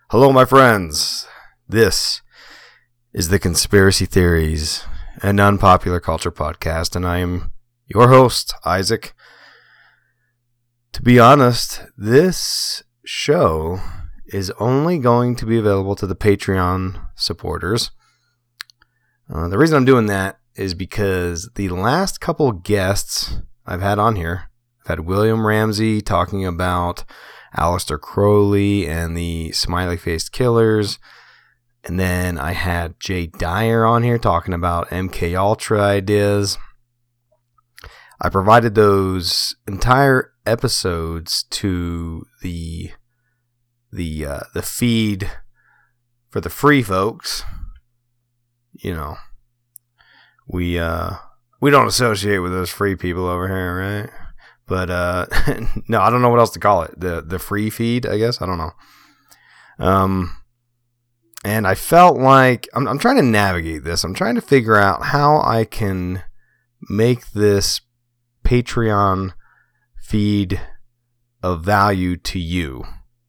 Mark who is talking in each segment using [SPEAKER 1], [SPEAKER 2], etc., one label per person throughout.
[SPEAKER 1] Hello, my friends. This is the Conspiracy Theories and Unpopular Culture Podcast, and I am your host, Isaac. To be honest, this show is only going to be available to the Patreon supporters. The reason I'm doing that is because the last couple of guests I've had on here, I've had William Ramsey talking about Aleister Crowley and the smiley-faced killers. And then I had Jay Dyer on here talking about MK Ultra ideas. I provided those entire episodes to the feed for the free folks. You know, we don't associate with those free people over here, right? But, no, I don't know what else to call it. The free feed, I guess. I don't know. And I felt like I'm trying to navigate this. I'm trying to figure out how I can make this Patreon feed of value to you.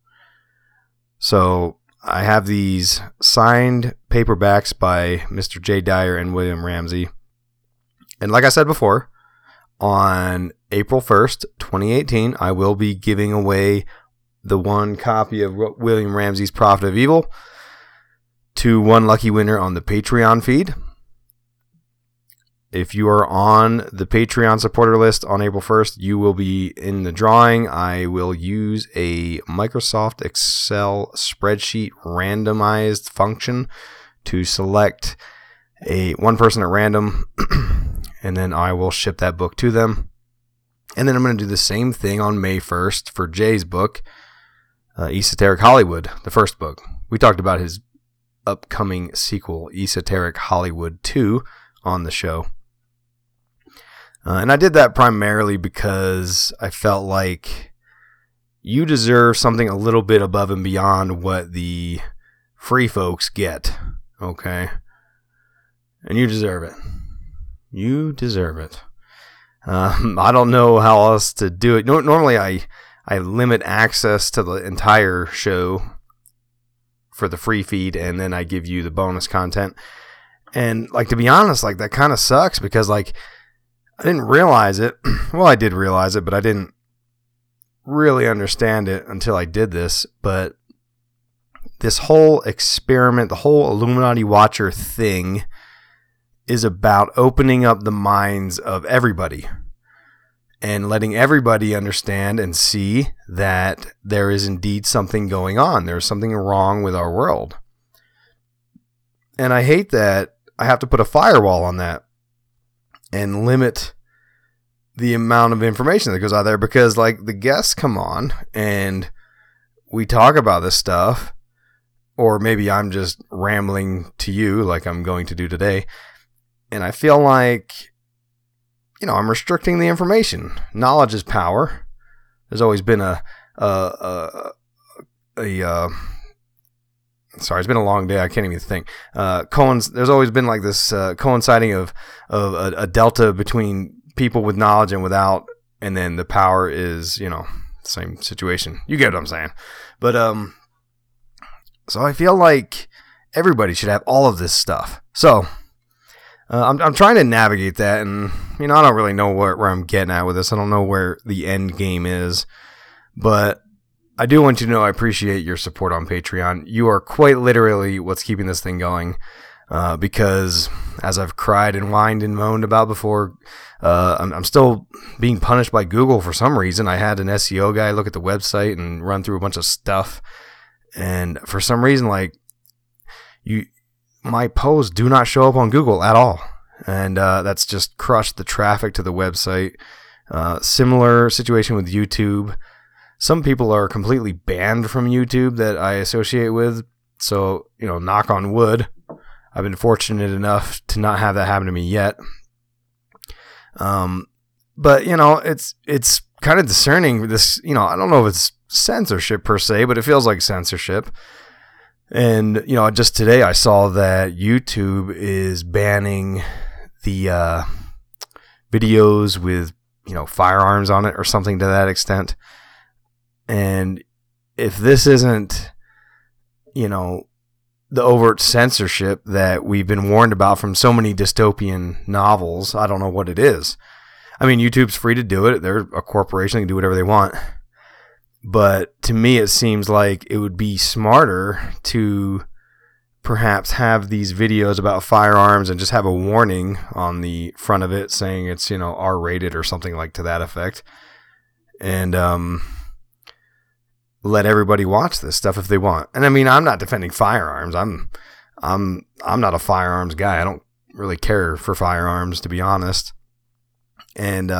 [SPEAKER 1] So I have these signed paperbacks by Mr. Jay Dyer and William Ramsey. And like I said before, on April 1st, 2018, I will be giving away the one copy of William Ramsey's Prophet of Evil to one lucky winner on the Patreon feed. If you are on the Patreon supporter list on April 1st, you will be in the drawing. I will use a Microsoft Excel spreadsheet randomized function to select one person at random, and then I will ship that book to them. And then I'm going to do the same thing on May 1st for Jay's book, Esoteric Hollywood, the first book. We talked about his upcoming sequel, Esoteric Hollywood 2, on the show. And I did that primarily because I felt like you deserve something a little bit above and beyond what the free folks get, okay? And you deserve it. You deserve it. I don't know how else to do it. Normally, I limit access to the entire show for the free feed, and then I give you the bonus content. And, like, to be honest, like, that kind of sucks because, like, I didn't realize it. Well, I did realize it, but I didn't really understand it until I did this. But this whole experiment, the whole Illuminati Watcher thing, is about opening up the minds of everybody and letting everybody understand and see that there is indeed something going on. There's something wrong with our world. And I hate that I have to put a firewall on that and limit the amount of information that goes out there because, like, the guests come on and we talk about this stuff, or maybe I'm just rambling to you like I'm going to do today. And I feel like, you know, I'm restricting the information. Knowledge is power. There's always been sorry, it's been a long day. I can't even think. There's always been like this coinciding of a delta between people with knowledge and without, and then the power is, you know, same situation. You get what I'm saying. But so I feel like everybody should have all of this stuff. So I'm trying to navigate that, and, you know, I don't really know where I'm getting at with this. I don't know where the end game is, but I do want you to know I appreciate your support on Patreon. You are quite literally what's keeping this thing going, because as I've cried and whined and moaned about before, I'm still being punished by Google for some reason. I had an SEO guy look at the website and run through a bunch of stuff, and for some reason, like, my posts do not show up on Google at all. And that's just crushed the traffic to the website. Similar situation with YouTube. Some people are completely banned from YouTube that I associate with. So, you know, knock on wood, I've been fortunate enough to not have that happen to me yet. But, you know, it's kind of discerning. This, you know, I don't know if it's censorship per se, but it feels like censorship. And, you know, just today I saw that YouTube is banning the videos with, you know, firearms on it or something to that extent. And if this isn't, the overt censorship that we've been warned about from so many dystopian novels. I don't know what it is. I mean, YouTube's free to do it. They're a corporation. They can do whatever they want. But to me, it seems like it would be smarter to perhaps have these videos about firearms and just have a warning on the front of it saying it's, R-rated or something like to that effect. And let everybody watch this stuff if they want. And I mean, I'm not defending firearms. I'm not a firearms guy. I don't really care for firearms, to be honest. And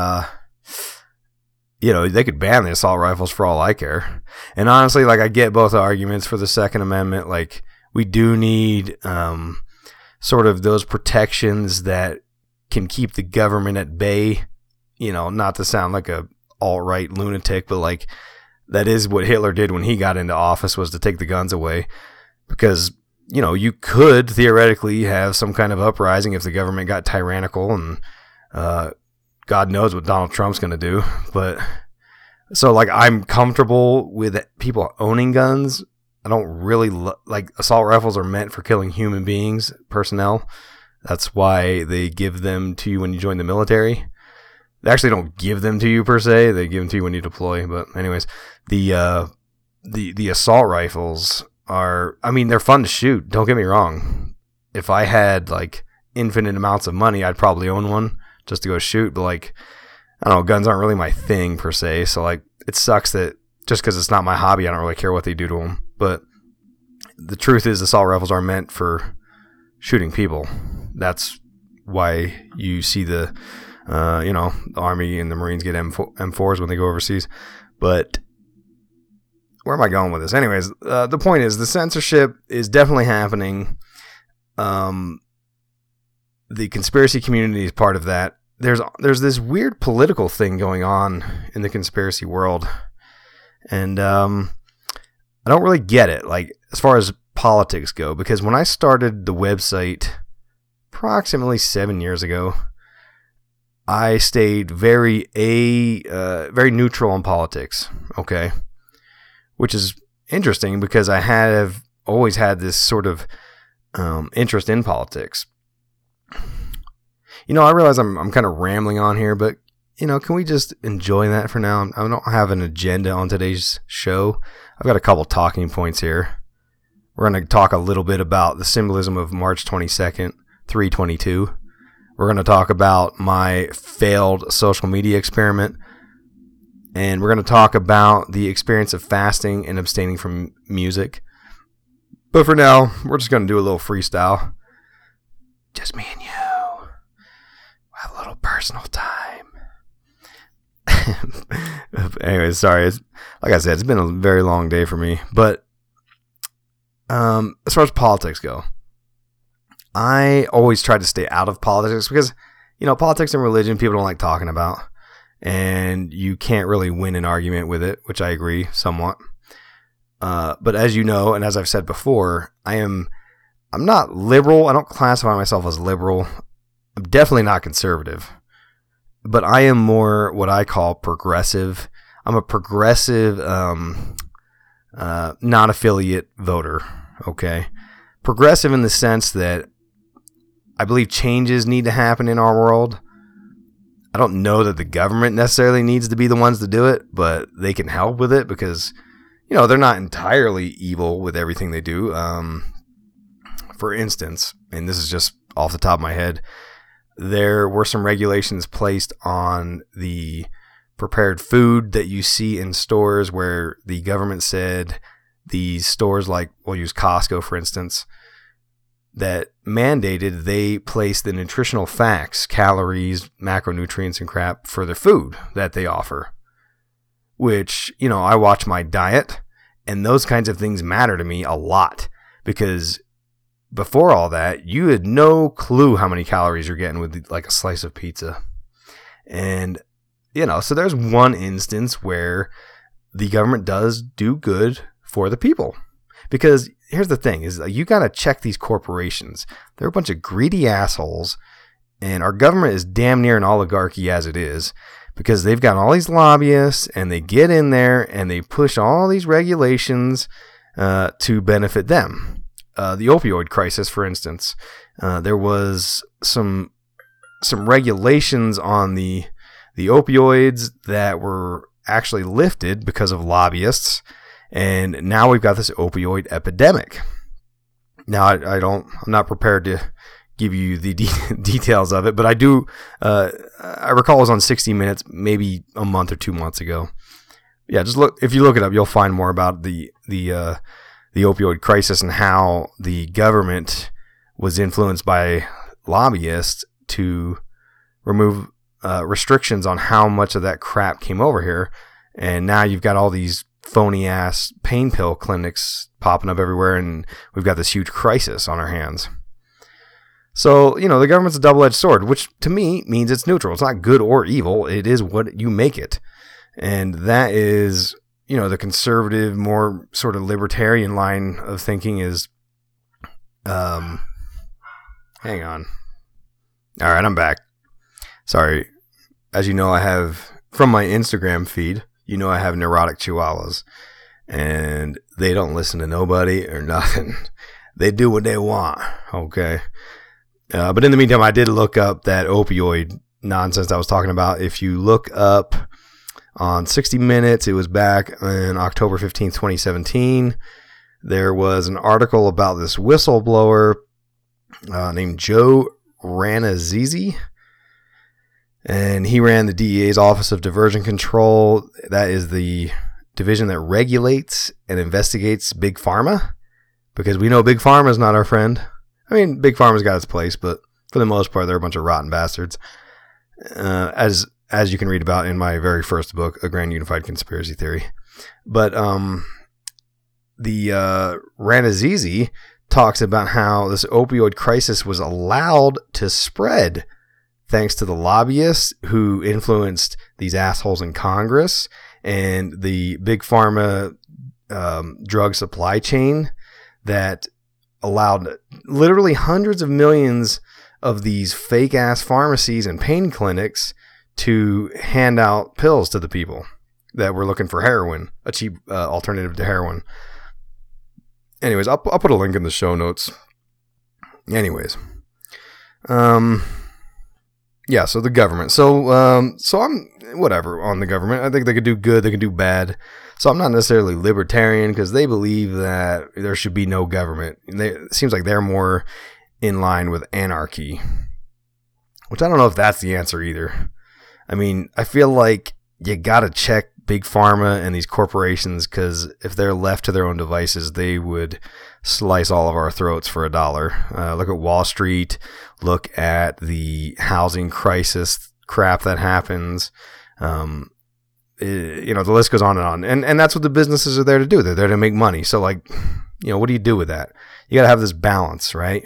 [SPEAKER 1] they could ban the assault rifles for all I care. And honestly, like, I get both arguments for the Second Amendment. Like, we do need sort of those protections that can keep the government at bay. Not to sound like a alt-right lunatic, but like, that is what Hitler did when he got into office, was to take the guns away. Because, you could theoretically have some kind of uprising if the government got tyrannical, and God knows what Donald Trump's going to do. But so, like, I'm comfortable with people owning guns. I don't really like, assault rifles are meant for killing human beings, personnel. That's why they give them to you when you join the military. They actually don't give them to you per se. They give them to you when you deploy. But anyways, the assault rifles are, I mean, they're fun to shoot. Don't get me wrong. If I had like infinite amounts of money, I'd probably own one just to go shoot. But like, I don't know, guns aren't really my thing per se. So like, it sucks that just because it's not my hobby, I don't really care what they do to them. But the truth is, assault rifles are meant for shooting people. That's why you see the Army and the Marines get M4s when they go overseas. But where am I going with this? Anyways, the point is, the censorship is definitely happening. The conspiracy community is part of that. There's this weird political thing going on in the conspiracy world. And I don't really get it, like, as far as politics go, because when I started the website approximately 7 years ago, I stayed very neutral on politics, okay? Which is interesting because I have always had this sort of interest in politics. I realize I'm kind of rambling on here, but, can we just enjoy that for now? I don't have an agenda on today's show. I've got a couple talking points here. We're going to talk a little bit about the symbolism of March 22nd, 322. We're going to talk about my failed social media experiment. And we're going to talk about the experience of fasting and abstaining from music. But for now, we're just going to do a little freestyle. Just me and you. We'll have a little personal time. Anyways, sorry. Like I said, it's been a very long day for me. But as far as politics go, I always try to stay out of politics because, politics and religion people don't like talking about. And you can't really win an argument with it, which I agree somewhat. But as you know, and as I've said before, I'm not liberal. I don't classify myself as liberal. I'm definitely not conservative. But I am more what I call progressive. I'm a progressive, non-affiliate voter. Okay. Progressive in the sense that I believe changes need to happen in our world. I don't know that the government necessarily needs to be the ones to do it, but they can help with it because, they're not entirely evil with everything they do. For instance, and this is just off the top of my head, there were some regulations placed on the prepared food that you see in stores where the government said these stores, like we'll use Costco, for instance, that mandated they place the nutritional facts, calories, macronutrients, and crap for the food that they offer. Which, I watch my diet, and those kinds of things matter to me a lot because before all that, you had no clue how many calories you're getting with like a slice of pizza. And, so there's one instance where the government does do good for the people. Because here's the thing, is you got to check these corporations. They're a bunch of greedy assholes, and our government is damn near an oligarchy as it is, because they've got all these lobbyists, and they get in there, and they push all these regulations to benefit them. The opioid crisis, for instance, there was some regulations on the opioids that were actually lifted because of lobbyists, and now we've got this opioid epidemic. Now, I'm not prepared to give you the details of it, but I do. I recall it was on 60 Minutes, maybe a month or 2 months ago. Yeah, just look. If you look it up, you'll find more about the opioid crisis and how the government was influenced by lobbyists to remove restrictions on how much of that crap came over here. And now you've got all these phony ass pain pill clinics popping up everywhere, and we've got this huge crisis on our hands. So, the government's a double-edged sword, which to me means it's neutral. It's not good or evil. It is what you make it. And that is, the conservative, more sort of libertarian line of thinking is, hang on. All right, I'm back. Sorry. As you know, I have, from my Instagram feed, I have neurotic chihuahuas, and they don't listen to nobody or nothing. They do what they want, okay? But in the meantime, I did look up that opioid nonsense I was talking about. If you look up on 60 Minutes, it was back on October 15th, 2017. There was an article about this whistleblower named Joe Ranazizi. And he ran the DEA's Office of Diversion Control. That is the division that regulates and investigates Big Pharma. Because we know Big Pharma is not our friend. I mean, Big Pharma's got its place, but for the most part, they're a bunch of rotten bastards. As you can read about in my very first book, A Grand Unified Conspiracy Theory. But the Ranazizi talks about how this opioid crisis was allowed to spread thanks to the lobbyists who influenced these assholes in Congress and the Big Pharma drug supply chain that allowed literally hundreds of millions of these fake ass pharmacies and pain clinics to hand out pills to the people that were looking for heroin, a cheap alternative to heroin. Anyways, I'll put a link in the show notes. Anyways, yeah, so the government. So I'm whatever on the government. I think they could do good, they can do bad. So I'm not necessarily libertarian because they believe that there should be no government. It seems like they're more in line with anarchy, which I don't know if that's the answer either. I mean, I feel like you got to check Big Pharma and these corporations because if they're left to their own devices, they would slice all of our throats for $1. Look at Wall Street. Look at the housing crisis crap that happens. The list goes on and on. And that's what the businesses are there to do. They're there to make money. So, what do you do with that? You got to have this balance, right?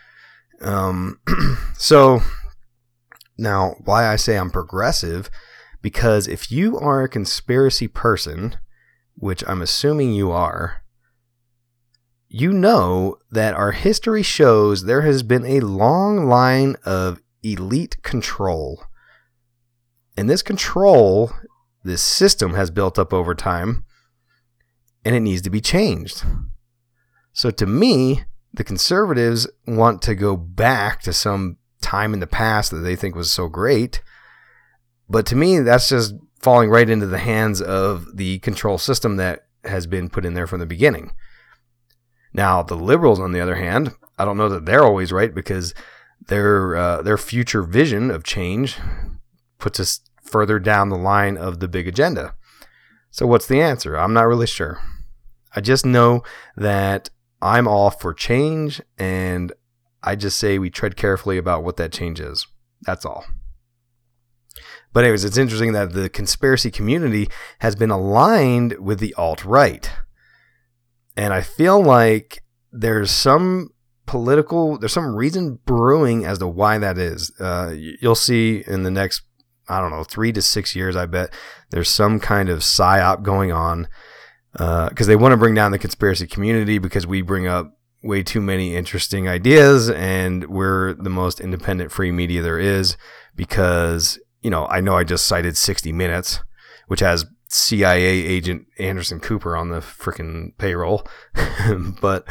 [SPEAKER 1] So, now, why I say I'm progressive, because if you are a conspiracy person, which I'm assuming you are, you know that our history shows there has been a long line of elite control. And this control, this system has built up over time, and it needs to be changed. So to me, the conservatives want to go back to some time in the past that they think was so great. But to me, that's just falling right into the hands of the control system that has been put in there from the beginning. Now, the liberals, on the other hand, I don't know that they're always right because their future vision of change puts us further down the line of the big agenda. So what's the answer? I'm not really sure. I just know that I'm all for change, and I just say we tread carefully about what that change is. That's all. But anyways, it's interesting that the conspiracy community has been aligned with the alt-right. And I feel like there's some reason brewing as to why that is. You'll see in the next, 3 to 6 years, I bet, there's some kind of psyop going on. Because they want to bring down the conspiracy community because we bring up way too many interesting ideas and we're the most independent free media there is because, I know I just cited 60 Minutes, which has CIA agent Anderson Cooper on the freaking payroll. But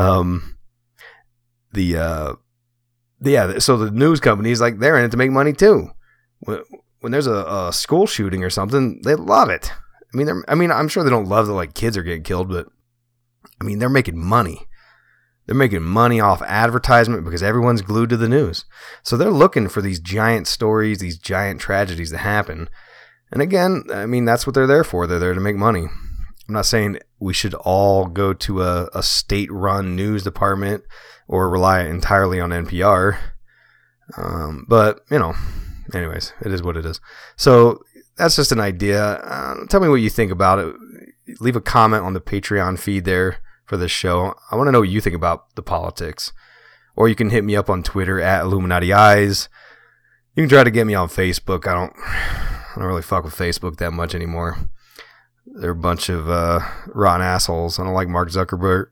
[SPEAKER 1] so the news companies, like, they're in it to make money too. When there's a school shooting or something, they love it. I mean, I'm sure they don't love that, like, kids are getting killed, but I mean, they're making money. They're making money off advertisement because everyone's glued to the news. So they're looking for these giant stories, these giant tragedies that happen. And again, I mean, that's what they're there for. They're there to make money. I'm not saying we should all go to a state-run news department or rely entirely on NPR. But, you know, anyways, it is what it is. So that's just an idea. Tell me what you think about it. Leave a comment on the Patreon feed there for this show. I want to know what you think about the politics. Or you can hit me up on Twitter at Illuminati Eyes. You can try to get me on Facebook. I don't really fuck with Facebook that much anymore. They're a bunch of rotten assholes. I don't like Mark Zuckerberg.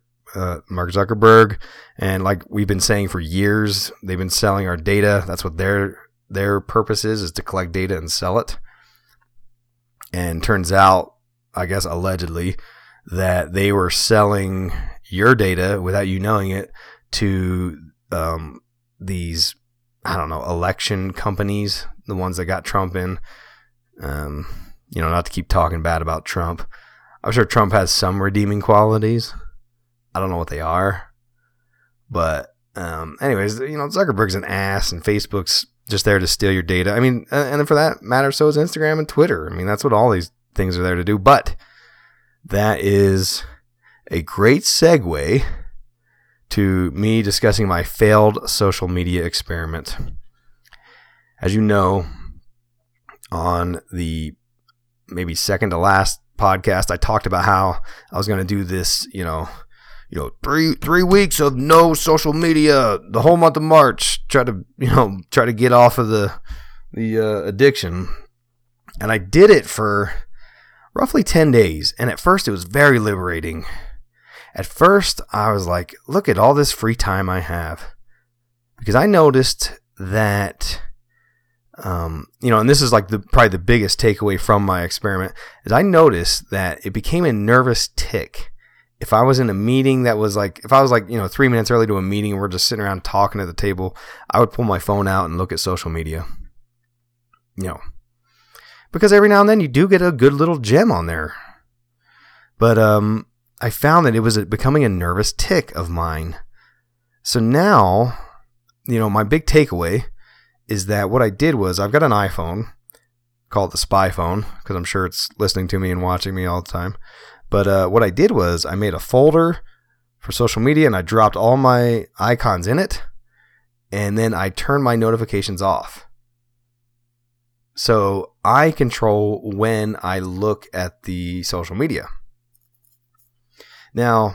[SPEAKER 1] And like we've been saying for years, they've been selling our data. That's what their purpose is to collect data and sell it. And turns out, I guess allegedly, that they were selling your data without you knowing it to these, I don't know, election companies, the ones that got Trump in. You know, not to keep talking bad about Trump. I'm sure Trump has some redeeming qualities. I don't know what they are. But anyways, you know, Zuckerberg's an ass and Facebook's just there to steal your data. I mean, and for that matter, so is Instagram and Twitter. I mean, that's what all these things are there to do. But that is a great segue to me discussing my failed social media experiment. As you know, on the maybe second to last podcast, I talked about how I was going to do this, you know, 3 weeks of no social media the whole month of March. Try to get off of the addiction. And I did it for roughly 10 days. And at first it was very liberating. At first I was like, look at all this free time I have. Because I noticed that, and this is like probably the biggest takeaway from my experiment, is I noticed that it became a nervous tick. If I was in a meeting that was like, if I was like, 3 minutes early to a meeting and we're just sitting around talking at the table, I would pull my phone out and look at social media. Because every now and then you do get a good little gem on there. But I found that it was becoming a nervous tick of mine. So now, my big takeaway is that what I did was I've got an iPhone, called the Spy Phone, because I'm sure it's listening to me and watching me all the time. But what I did was I made a folder for social media and I dropped all my icons in it. And then I turned my notifications off. So I control when I look at the social media. Now,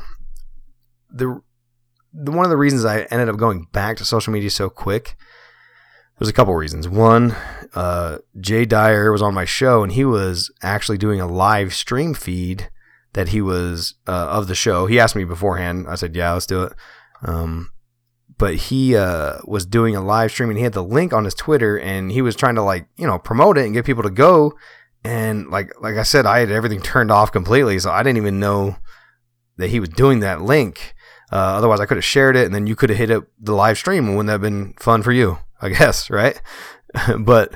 [SPEAKER 1] one of the reasons I ended up going back to social media so quick, there's a couple reasons. One, Jay Dyer was on my show and he was actually doing a live stream feed that he was of the show. He asked me beforehand. I said, yeah, let's do it. But he was doing a live stream and he had the link on his Twitter and he was trying to promote it and get people to go. And like I said, I had everything turned off completely. So I didn't even know that he was doing that link. Otherwise I could have shared it and then you could have hit up the live stream. Wouldn't that have been fun for you, I guess, right? But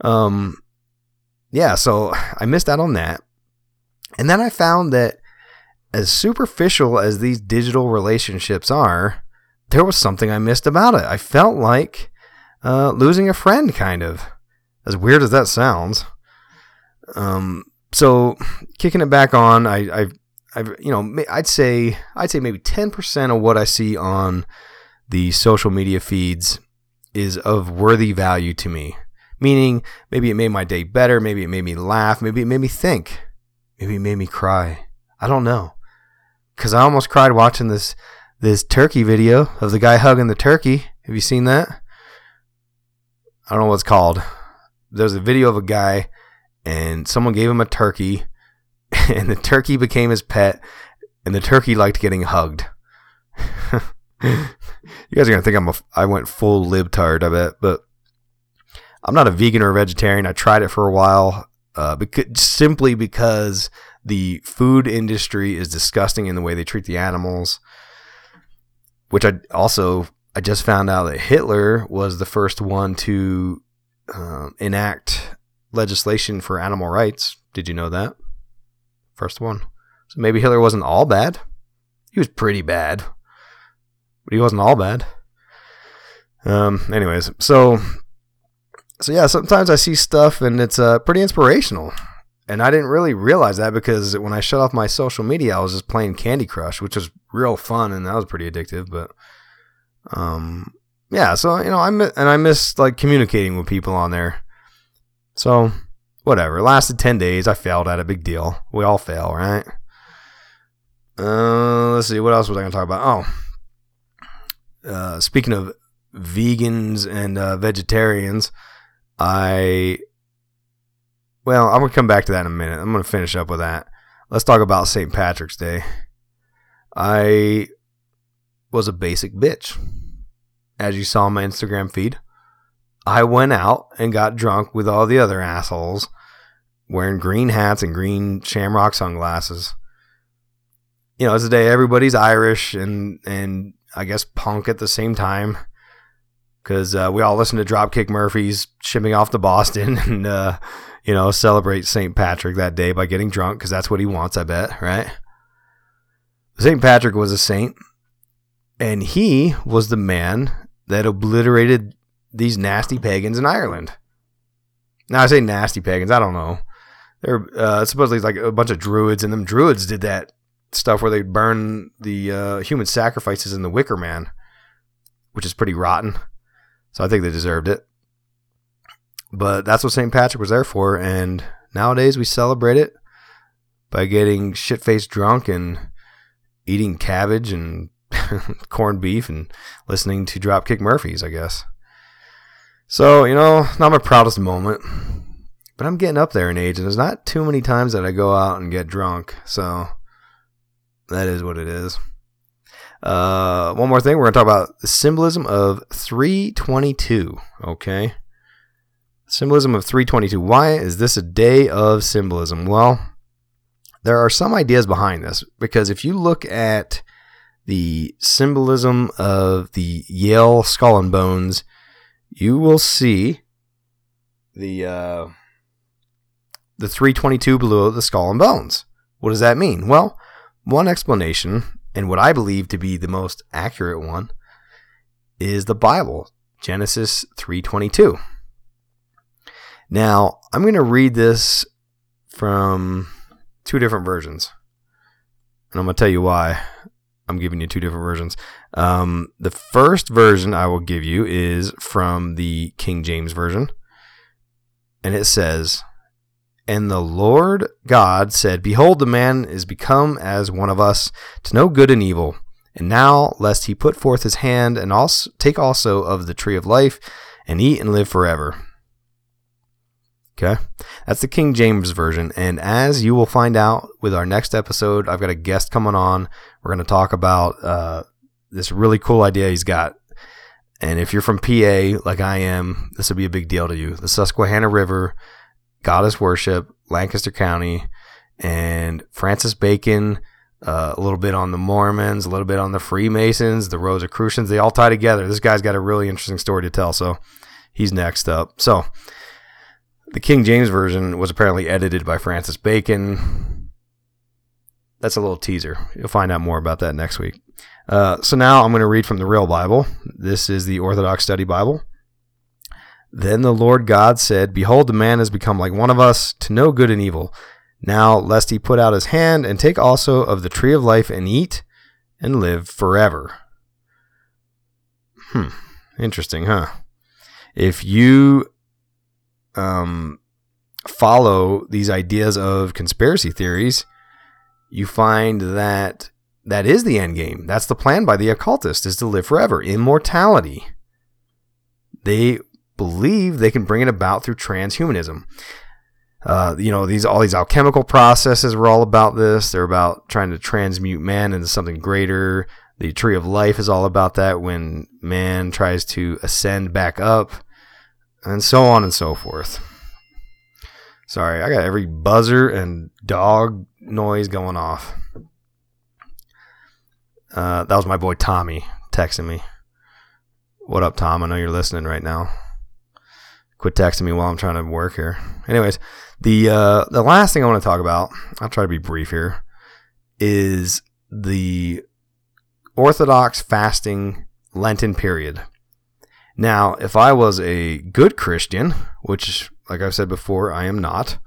[SPEAKER 1] yeah, so I missed out on that. And then I found that as superficial as these digital relationships are, there was something I missed about it. I felt like losing a friend, kind of. As weird as that sounds. So kicking it back on, I'd say maybe 10% of what I see on the social media feeds is of worthy value to me. Meaning, maybe it made my day better, maybe it made me laugh, maybe it made me think. Maybe it made me cry. I don't know. Because I almost cried watching this turkey video of the guy hugging the turkey. Have you seen that? I don't know what it's called. There's a video of a guy and someone gave him a turkey and the turkey became his pet and the turkey liked getting hugged. You guys are going to think I went full libtard, I bet. But I'm not a vegan or a vegetarian. I tried it for a while. simply because the food industry is disgusting in the way they treat the animals. Which I just found out that Hitler was the first one to enact legislation for animal rights. Did you know that? First one. So maybe Hitler wasn't all bad. He was pretty bad, but he wasn't all bad. Anyways, so yeah, sometimes I see stuff and it's pretty inspirational. And I didn't really realize that because when I shut off my social media, I was just playing Candy Crush, which was real fun and that was pretty addictive. But yeah, so I miss like communicating with people on there. So whatever. It lasted 10 days. I failed at it. Big deal. We all fail, right? Let's see. What else was I going to talk about? Speaking of vegans and vegetarians, I'm going to come back to that in a minute. I'm going to finish up with that. Let's talk about St. Patrick's Day. I was a basic bitch. As you saw on my Instagram feed, I went out and got drunk with all the other assholes wearing green hats and green shamrock sunglasses. It's a day everybody's Irish and I guess punk at the same time. Because we all listen to Dropkick Murphys shipping off to Boston and, celebrate St. Patrick that day by getting drunk because that's what he wants, I bet, right? St. Patrick was a saint, and he was the man that obliterated these nasty pagans in Ireland. Now, I say nasty pagans, I don't know. They're supposedly like a bunch of druids, and them druids did that stuff where they burn the human sacrifices in the Wicker Man, which is pretty rotten. So I think they deserved it. But that's what St. Patrick was there for. And nowadays we celebrate it by getting shit-faced drunk and eating cabbage and corned beef and listening to Dropkick Murphys, I guess. So, not my proudest moment. But I'm getting up there in age. And there's not too many times that I go out and get drunk. So that is what it is. One more thing. We're going to talk about the symbolism of 322. Okay. Symbolism of 322. Why is this a day of symbolism? Well, there are some ideas behind this because if you look at the symbolism of the Yale Skull and Bones, you will see the 322 below the skull and bones. What does that mean? Well, one explanation, and what I believe to be the most accurate one, is the Bible, Genesis 3:22. Now, I'm going to read this from two different versions, and I'm going to tell you why I'm giving you two different versions. The first version I will give you is from the King James Version, and it says, "And the Lord God said, Behold, the man is become as one of us, to know good and evil. And now, lest he put forth his hand, and also take also of the tree of life, and eat and live forever." Okay, that's the King James Version. And as you will find out with our next episode, I've got a guest coming on. We're going to talk about this really cool idea he's got. And if you're from PA, like I am, this will be a big deal to you. The Susquehanna River, goddess worship, Lancaster County, and Francis Bacon, a little bit on the Mormons, a little bit on the Freemasons, the Rosicrucians. They all tie together. This guy's got a really interesting story to tell, so he's next up. So the King James Version was apparently edited by Francis Bacon. That's a little teaser. You'll find out more about that next week. So now I'm going to read from the real Bible. This is the Orthodox Study Bible. "Then the Lord God said, Behold, the man has become like one of us, to know good and evil. Now, lest he put out his hand, and take also of the tree of life, and eat, and live forever." Interesting, huh? If you follow these ideas of conspiracy theories, you find that that is the end game. That's the plan by the occultist, is to live forever. Immortality. They believe they can bring it about through transhumanism. All these alchemical processes were all about this. They're about trying to transmute man into something greater. The tree of life is all about that when man tries to ascend back up, and so on and so forth. Sorry, I got every buzzer and dog noise going off. That was my boy Tommy texting me. What up, Tom? I know you're listening right now. Quit texting me while I'm trying to work here. Anyways, the last thing I want to talk about, I'll try to be brief here, is the Orthodox fasting Lenten period. Now, if I was a good Christian, which, like I've said before, I am not,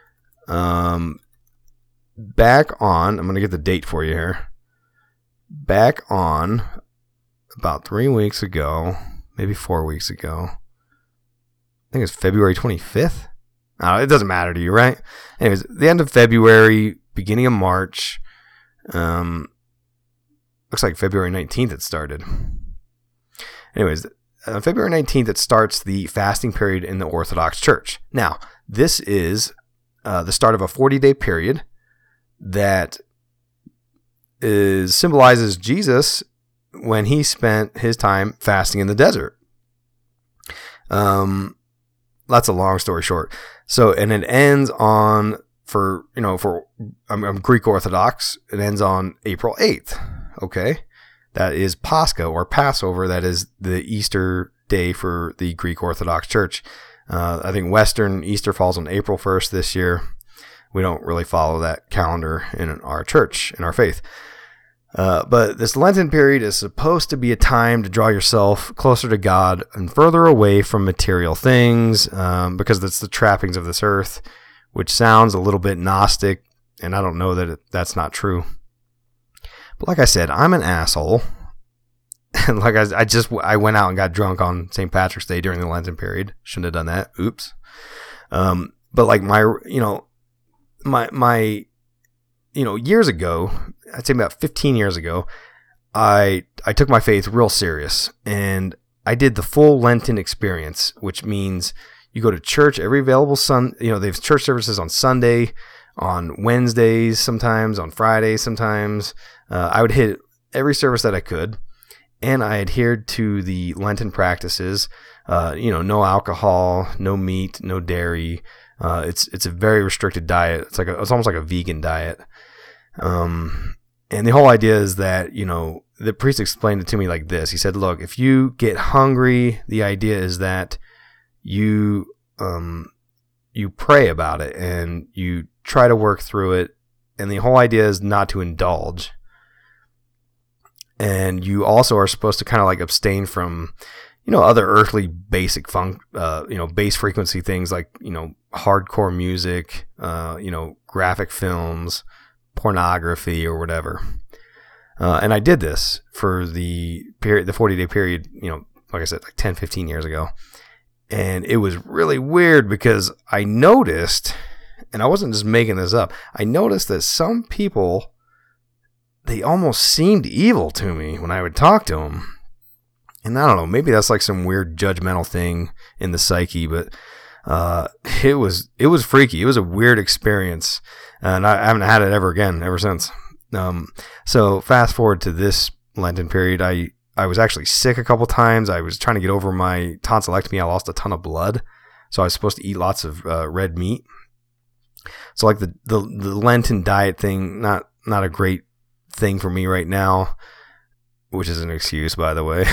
[SPEAKER 1] back on, I'm going to get the date for you here, back on about 3 weeks ago, maybe 4 weeks ago, I think it's February 25th. It doesn't matter to you, right? Anyways, the end of February, beginning of March, looks like February 19th it started. Anyways, February 19th it starts the fasting period in the Orthodox Church. Now, this is the start of a 40-day period that symbolizes Jesus when he spent his time fasting in the desert. That's a long story short. So, and it ends on, I'm Greek Orthodox, it ends on April 8th. Okay. That is Pascha or Passover. That is the Easter day for the Greek Orthodox Church. I think Western Easter falls on April 1st this year. We don't really follow that calendar in our church, in our faith. But this Lenten period is supposed to be a time to draw yourself closer to God and further away from material things, because it's the trappings of this earth, which sounds a little bit Gnostic, and I don't know that that's not true. But like I said, I'm an asshole. And like I went out and got drunk on St. Patrick's Day during the Lenten period. Shouldn't have done that. Oops. But like my years ago, I'd say about 15 years ago, I took my faith real serious, and I did the full Lenten experience, which means you go to church every available they have church services on Sunday, on Wednesdays sometimes, on Fridays sometimes. I would hit every service that I could, and I adhered to the Lenten practices. No alcohol, no meat, no dairy. It's a very restricted diet. It's almost like a vegan diet. And the whole idea is that, the priest explained it to me like this. He said, look, if you get hungry, the idea is that you pray about it and you try to work through it. And the whole idea is not to indulge. And you also are supposed to kind of like abstain from, other earthly basic bass frequency things like, hardcore music, graphic films, pornography or whatever. And I did this for the 40-day period, like I said, like 10, 15 years ago. And it was really weird because I noticed, and I wasn't just making this up, I noticed that some people, they almost seemed evil to me when I would talk to them. And I don't know, maybe that's like some weird judgmental thing in the psyche, but it was freaky. It was a weird experience, and I haven't had it ever since. So fast forward to this Lenten period, I was actually sick a couple times. I was trying to get over my tonsillectomy. I lost a ton of blood, so I was supposed to eat lots of red meat. So like the Lenten diet thing, not a great thing for me right now, which is an excuse, by the way.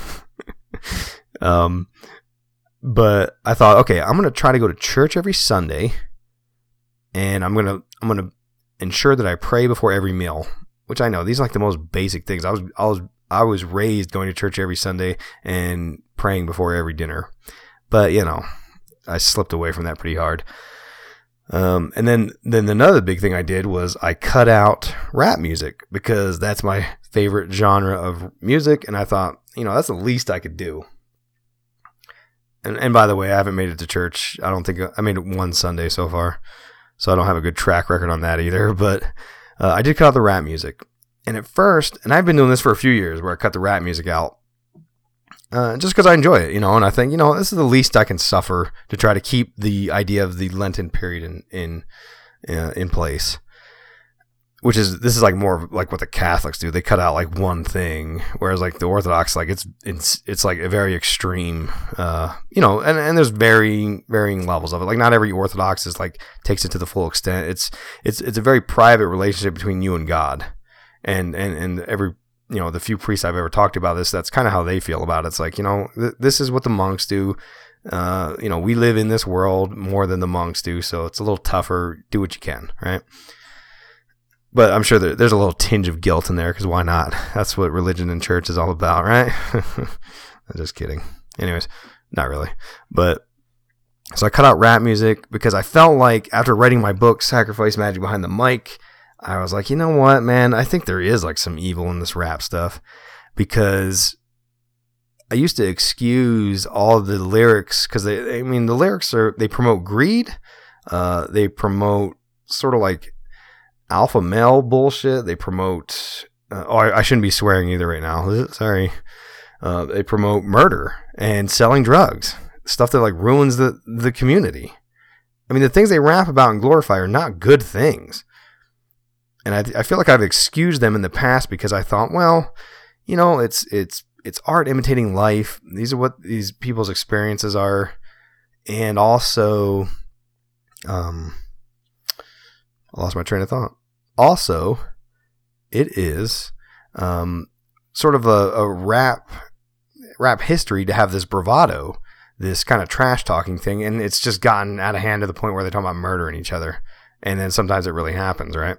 [SPEAKER 1] But I thought, okay, I'm going to try to go to church every Sunday, and I'm going to ensure that I pray before every meal, which I know these are like the most basic things. I was raised going to church every Sunday and praying before every dinner, but I slipped away from that pretty hard. And then another big thing I did was I cut out rap music because that's my favorite genre of music, and I thought, that's the least I could do. And by the way, I haven't made it to church. I don't think I made it one Sunday so far, so I don't have a good track record on that either. But I did cut out the rap music, and at first, and I've been doing this for a few years, where I cut the rap music out, just because I enjoy it, and I think this is the least I can suffer to try to keep the idea of the Lenten period in place. this is like more like what the Catholics do. They cut out like one thing, whereas like the Orthodox, like it's like a very extreme, and there's varying levels of it. Like not every Orthodox is like takes it to the full extent. It's a very private relationship between you and God, and every, the few priests I've ever talked to about this, that's kind of how they feel about it. It's like, this is what the monks do. We live in this world more than the monks do, so it's a little tougher. Do what you can, right? But I'm sure there's a little tinge of guilt in there, because why not? That's what religion and church is all about, right? I'm just kidding. Anyways, not really. But so I cut out rap music because I felt like after writing my book, Sacrifice Magic Behind the Mic, I was like, you know what, man? I think there is like some evil in this rap stuff, because I used to excuse all the lyrics because the lyrics they promote greed. They promote sort of like alpha male bullshit. They promote I shouldn't be swearing either right now. Sorry. They promote murder and selling drugs, stuff that like ruins the community. I mean, the things they rap about and glorify are not good things. And I feel like I've excused them in the past because I thought, well, it's art imitating life. These are what these people's experiences are. And also, I lost my train of thought. Also, it is sort of a rap history to have this bravado, this kind of trash talking thing, and it's just gotten out of hand to the point where they're talking about murdering each other, and then sometimes it really happens, right?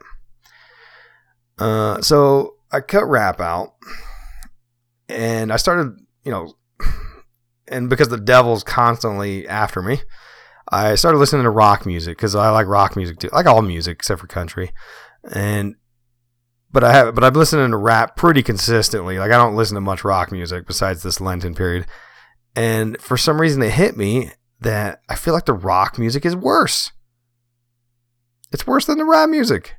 [SPEAKER 1] So I cut rap out, and I started, and because the devil's constantly after me, I started listening to rock music because I like rock music too. I like all music except for country. But I've been listening to rap pretty consistently. Like I don't listen to much rock music besides this Lenten period. And for some reason it hit me that I feel like the rock music is worse. It's worse than the rap music.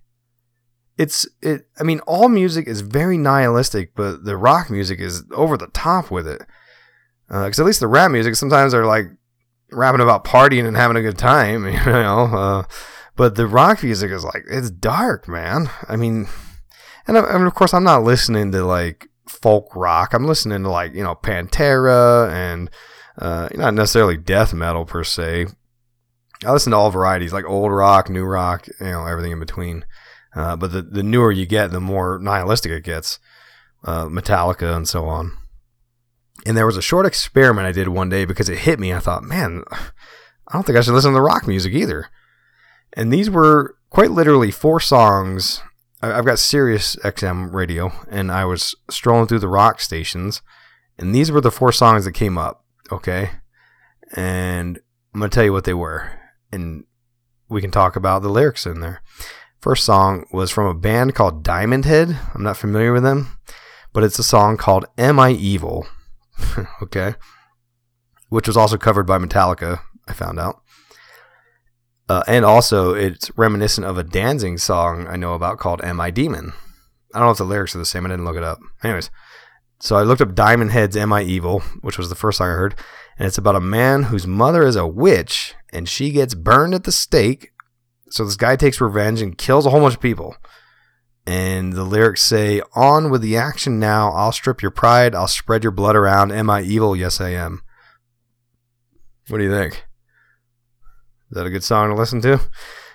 [SPEAKER 1] All music is very nihilistic, but the rock music is over the top with it. Because at least the rap music, sometimes they're like rapping about partying and having a good time, but the rock music is like, it's dark, man. I mean, of course I'm not listening to like folk rock. I'm listening to like, Pantera and not necessarily death metal per se. I listen to all varieties, like old rock, new rock, everything in between. But the newer you get, the more nihilistic it gets. Metallica and so on. And there was a short experiment I did one day because it hit me. I thought, man, I don't think I should listen to the rock music either. And these were quite literally 4 songs. I've got Sirius XM radio, and I was strolling through the rock stations, and these were the 4 songs that came up, okay? And I'm going to tell you what they were, and we can talk about the lyrics in there. First song was from a band called Diamond Head. I'm not familiar with them, but it's a song called Am I Evil? Okay, which was also covered by Metallica, I found out. And also, it's reminiscent of a Danzig song I know about called Am I Demon? I don't know if the lyrics are the same. I didn't look it up. Anyways, so I looked up Diamond Head's Am I Evil, which was the first song I heard. And it's about a man whose mother is a witch, and she gets burned at the stake. So this guy takes revenge and kills a whole bunch of people. And the lyrics say, on with the action now, I'll strip your pride, I'll spread your blood around, am I evil? Yes, I am. What do you think? Is that a good song to listen to?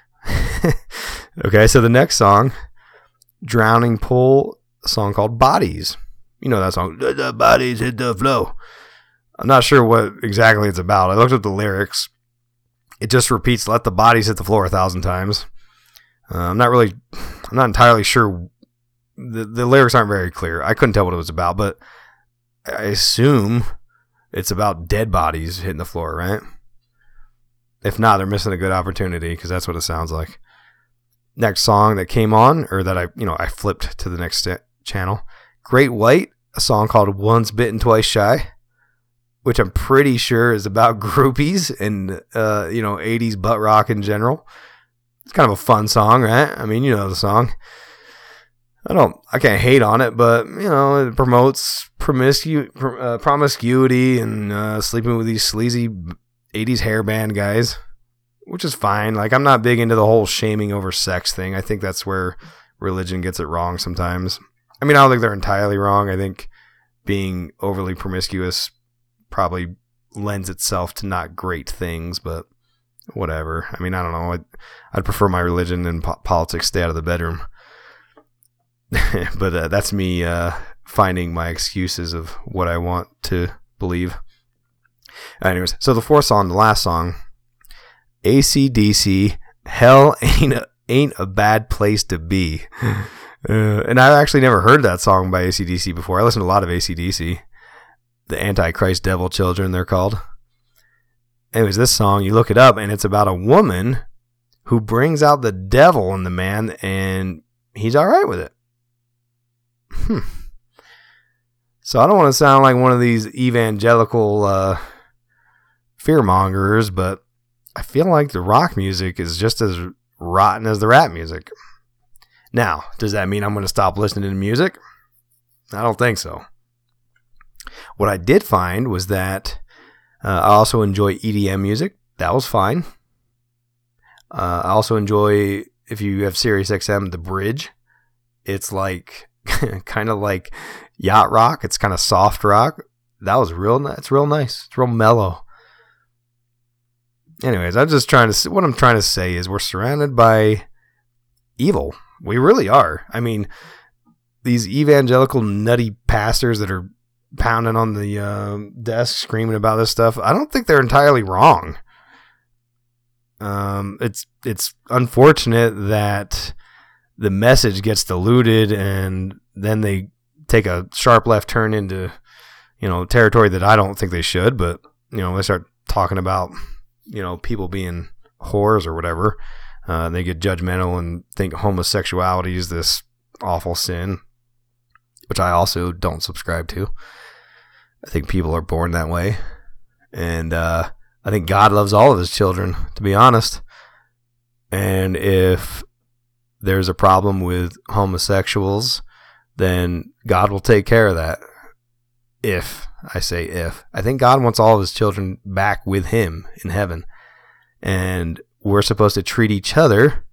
[SPEAKER 1] Okay, so the next song, Drowning Pool, a song called Bodies. You know that song, the bodies hit the flow. I'm not sure what exactly it's about. I looked up the lyrics. It just repeats, let the bodies hit the floor 1,000 times. I'm not entirely sure. The lyrics aren't very clear. I couldn't tell what it was about, but I assume it's about dead bodies hitting the floor, right? If not, they're missing a good opportunity because that's what it sounds like. Next song that came on, or that I flipped to the next channel, Great White, a song called Once Bitten, Twice Shy, which I'm pretty sure is about groupies and 80s butt rock in general. It's kind of a fun song, right? I mean, you know the song. I can't hate on it, but it promotes promiscuity and sleeping with these sleazy 80s hair band guys, which is fine. Like, I'm not big into the whole shaming over sex thing. I think that's where religion gets it wrong sometimes. I mean, I don't think they're entirely wrong. I think being overly promiscuous probably lends itself to not great things, but whatever. I mean, I don't know. I'd prefer my religion and politics stay out of the bedroom. But that's me finding my excuses of what I want to believe. Anyways, so the fourth song, the last song, AC/DC, Hell Ain't a Bad Place to Be. And I've actually never heard that song by AC/DC before. I listen to a lot of AC/DC. The Antichrist Devil Children, they're called. Anyways, this song, you look it up, and it's about a woman who brings out the devil in the man, and he's all right with it. So I don't want to sound like one of these evangelical fearmongers, but I feel like the rock music is just as rotten as the rap music. Now, does that mean I'm going to stop listening to music? I don't think so. What I did find was that I also enjoy EDM music. That was fine. I also enjoy, if you have SiriusXM, The Bridge. It's like kind of like yacht rock. It's kind of soft rock. That was it's real nice. It's real mellow. Anyways, what I'm trying to say is we're surrounded by evil. We really are. I mean, these evangelical nutty pastors that are pounding on the desk screaming about this stuff, I don't think they're entirely wrong. It's unfortunate that the message gets diluted and then they take a sharp left turn into, territory that I don't think they should, but, they start talking about, people being whores or whatever. They get judgmental and think homosexuality is this awful sin, which I also don't subscribe to. I think people are born that way. And I think God loves all of his children, to be honest. And if there's a problem with homosexuals, then God will take care of that. If. I think God wants all of his children back with him in heaven. And we're supposed to treat each other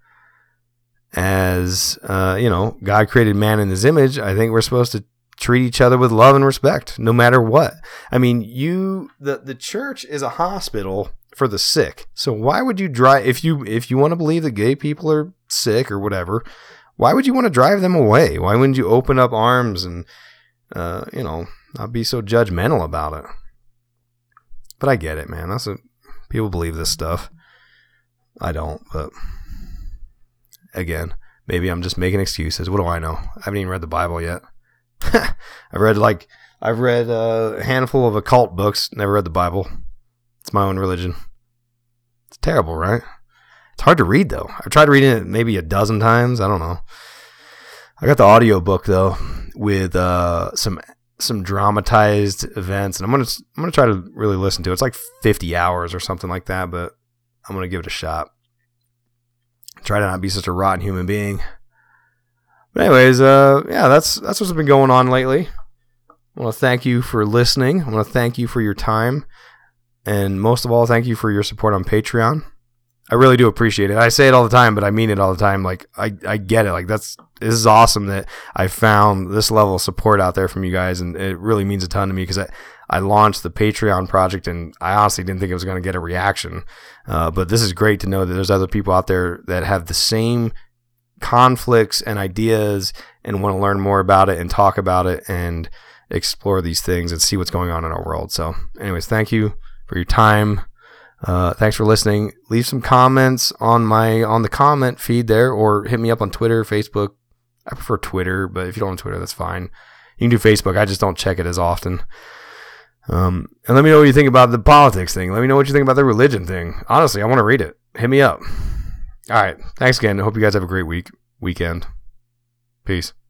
[SPEAKER 1] as, God created man in his image. I think we're supposed to treat each other with love and respect, no matter what. I mean, the church is a hospital for the sick. So why would you drive, if you want to believe that gay people are sick or whatever, why would you want to drive them away? Why wouldn't you open up arms and, not be so judgmental about it? But I get it, man. People believe this stuff. I don't, but again, maybe I'm just making excuses. What do I know? I haven't even read the Bible yet. I've read a handful of occult books, never read the Bible. It's my own religion. It's terrible, right? It's hard to read, though. I've tried reading it maybe a dozen times. I don't know. I got the audio book, though, with some dramatized events, and I'm gonna try to really listen to it. It's like 50 hours or something like that, but I'm gonna give it a shot. Try to not be such a rotten human being. But anyways, that's what's been going on lately. I want to thank you for listening. I want to thank you for your time, and most of all, thank you for your support on Patreon. I really do appreciate it. I say it all the time, but I mean it all the time. Like, I get it. Like, this is awesome that I found this level of support out there from you guys, and it really means a ton to me because I launched the Patreon project, and I honestly didn't think it was going to get a reaction. But this is great to know that there's other people out there that have the same conflicts and ideas and want to learn more about it and talk about it and explore these things and see what's going on in our world. So anyways, thank you for your time. Thanks for listening. Leave some comments on the comment feed there, or hit me up on Twitter, Facebook. I prefer Twitter, but if you don't have Twitter, that's fine. You can do Facebook. I just don't check it as often. And let me know what you think about the politics thing. Let me know what you think about the religion thing. Honestly, I want to read it. Hit me up. All right. Thanks again. I hope you guys have a great weekend. Peace.